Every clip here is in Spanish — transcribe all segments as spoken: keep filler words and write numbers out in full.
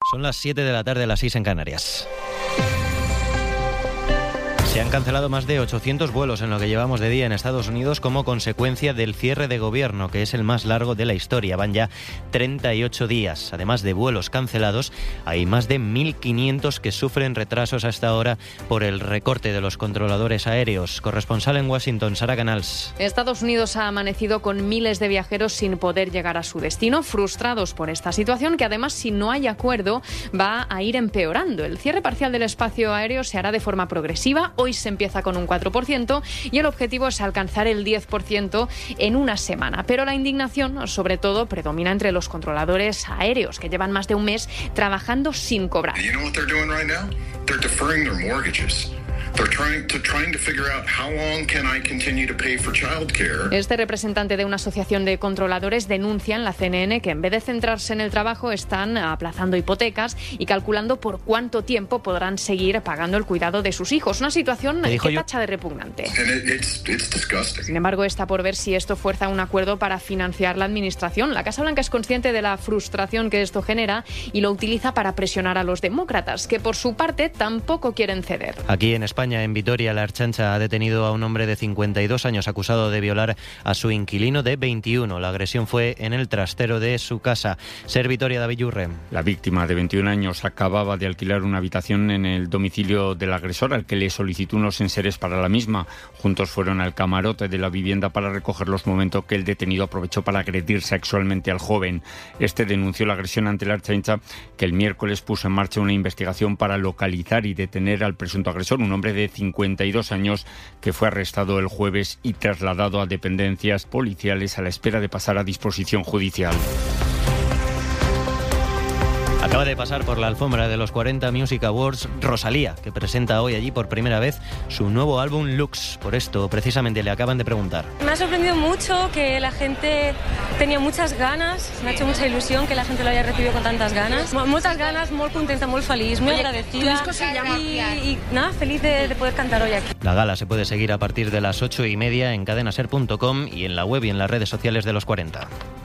Son las siete de la tarde, las seis en Canarias. Se han cancelado más de ochocientos vuelos en lo que llevamos de día en Estados Unidos como consecuencia del cierre de gobierno, que es el más largo de la historia. Van ya treinta y ocho días. Además de vuelos cancelados, hay más de mil quinientos que sufren retrasos hasta ahora por el recorte de los controladores aéreos. Corresponsal en Washington, Sara Canals. Estados Unidos ha amanecido con miles de viajeros sin poder llegar a su destino, frustrados por esta situación que además, si no hay acuerdo, va a ir empeorando. El cierre parcial del espacio aéreo se hará de forma progresiva. Hoy se empieza con un cuatro por ciento y el objetivo es alcanzar el diez por ciento en una semana. Pero la indignación, sobre todo, predomina entre los controladores aéreos, que llevan más de un mes trabajando sin cobrar. You know what they're doing right now? They're deferring their mortgages. They're trying to trying to figure out how long can I continue to pay for childcare. Este representante de una asociación de controladores denuncia en la C N N que en vez de centrarse en el trabajo están aplazando hipotecas y calculando por cuánto tiempo podrán seguir pagando el cuidado de sus hijos. Una situación que yo? tacha de repugnante. And it, it's, it's disgusting. Sin embargo, está por ver si esto fuerza un acuerdo para financiar la administración. La Casa Blanca es consciente de la frustración que esto genera y lo utiliza para presionar a los demócratas, que por su parte tampoco quieren ceder. Aquí en España, en Vitoria, la Ertzaintza ha detenido a un hombre de cincuenta y dos años acusado de violar a su inquilino de veintiuno. La agresión fue en el trastero de su casa. Ser Vitoria, David Yurre. La víctima de veintiún años acababa de alquilar una habitación en el domicilio del agresor, al que le solicitó unos enseres para la misma. Juntos fueron al camarote de la vivienda para recoger los momentos que el detenido aprovechó para agredir sexualmente al joven. Este denunció la agresión ante la Ertzaintza, que el miércoles puso en marcha una investigación para localizar y detener al presunto agresor, un hombre de cincuenta y dos años que fue arrestado el jueves y trasladado a dependencias policiales a la espera de pasar a disposición judicial. Acaba de pasar por la alfombra de los cuarenta Music Awards Rosalía, que presenta hoy allí por primera vez su nuevo álbum Lux. Por esto, precisamente, le acaban de preguntar. Me ha sorprendido mucho que la gente tenía muchas ganas, me ha hecho mucha ilusión que la gente lo haya recibido con tantas ganas. Muchas ganas, muy contenta, muy feliz, muy agradecida y, y nada, feliz de, de poder cantar hoy aquí. La gala se puede seguir a partir de las ocho y media en cadena ser punto com y en la web y en las redes sociales de los cuarenta.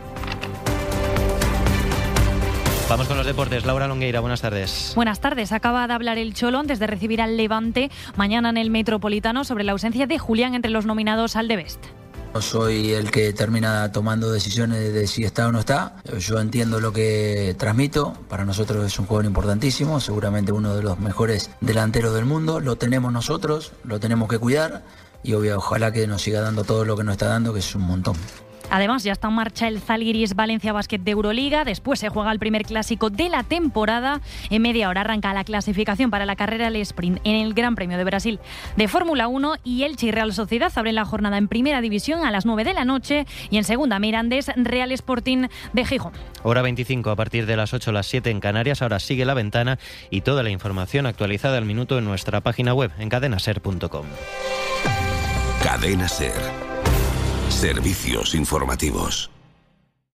Vamos con los deportes. Laura Longueira, buenas tardes. Buenas tardes. Acaba de hablar el Cholo antes de recibir al Levante mañana en el Metropolitano sobre la ausencia de Julián entre los nominados al The Best. No soy el que termina tomando decisiones de si está o no está. Yo entiendo lo que transmito. Para nosotros es un jugador importantísimo, seguramente uno de los mejores delanteros del mundo. Lo tenemos nosotros, lo tenemos que cuidar y obvio, ojalá que nos siga dando todo lo que nos está dando, que es un montón. Además, ya está en marcha el Zalgiris Valencia Basket de Euroliga. Después se juega el primer clásico de la temporada. En media hora arranca la clasificación para la carrera del sprint en el Gran Premio de Brasil de Fórmula uno. Y Elche y Real Sociedad abren la jornada en primera división a las nueve de la noche. Y en segunda, Mirandés Real Sporting de Gijón. Hora veinticinco, a partir de las ocho, las siete en Canarias. Ahora sigue La Ventana y toda la información actualizada al minuto en nuestra página web en cadena ser punto com. Cadena Ser. Servicios informativos.